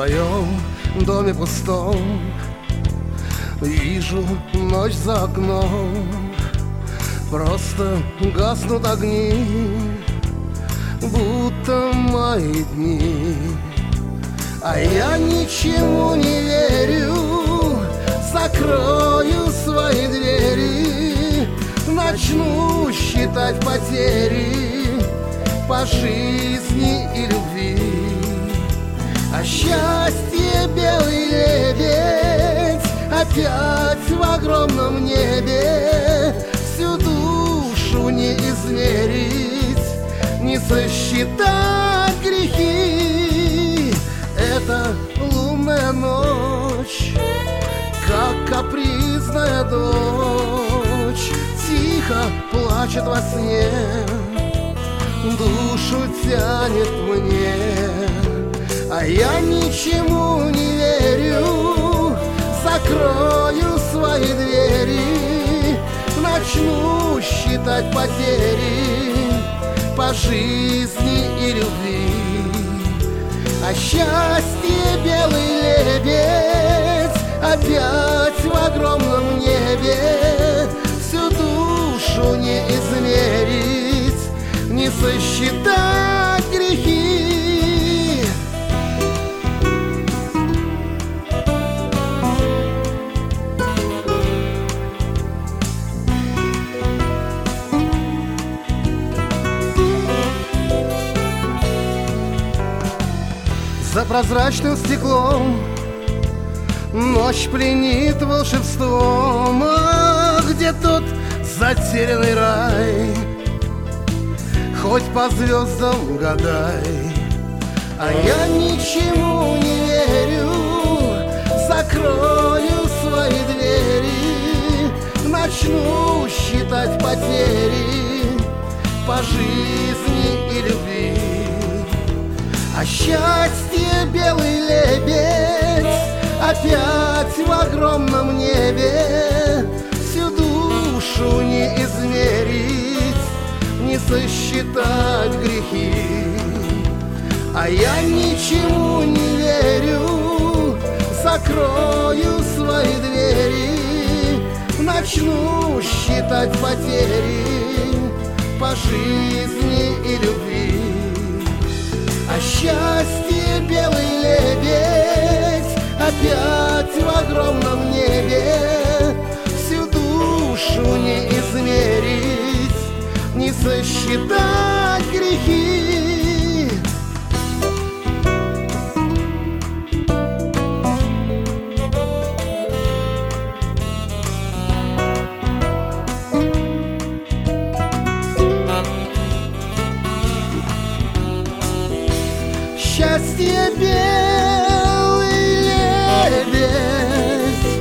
своем доме пустом вижу ночь за окном, просто гаснут огни, будто мои дни. А я ничему не верю, закрою свои двери, начну считать потери по жизни и любви. А счастье белый лебедь опять в огромном небе, всю душу не измерить, не сосчитать грехи. Это лунная ночь, как капризная дочь, тихо плачет во сне, душу тянет мне. А я ничему не верю, закрою свои двери, начну считать потери по жизни и любви. А счастье белый лебедь опять в огромном небе, всю душу не измерить, не сосчитать грехи. За прозрачным стеклом ночь пленит волшебством. А где тот затерянный рай? Хоть по звездам гадай. А я ничему не верю, закрою свои двери, начну считать потери по жизни и любви. А счастье белый лебедь опять в огромном небе, всю душу не измерить, не сосчитать грехи. А я ничему не верю, закрою свои двери, начну считать потери по жизни и любви. А счастье белый лебедь опять в огромном небе, всю душу не измерить, не сосчитать грехи. Счастье белый лебедь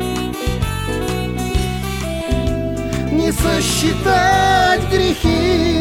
не сосчитать грехи.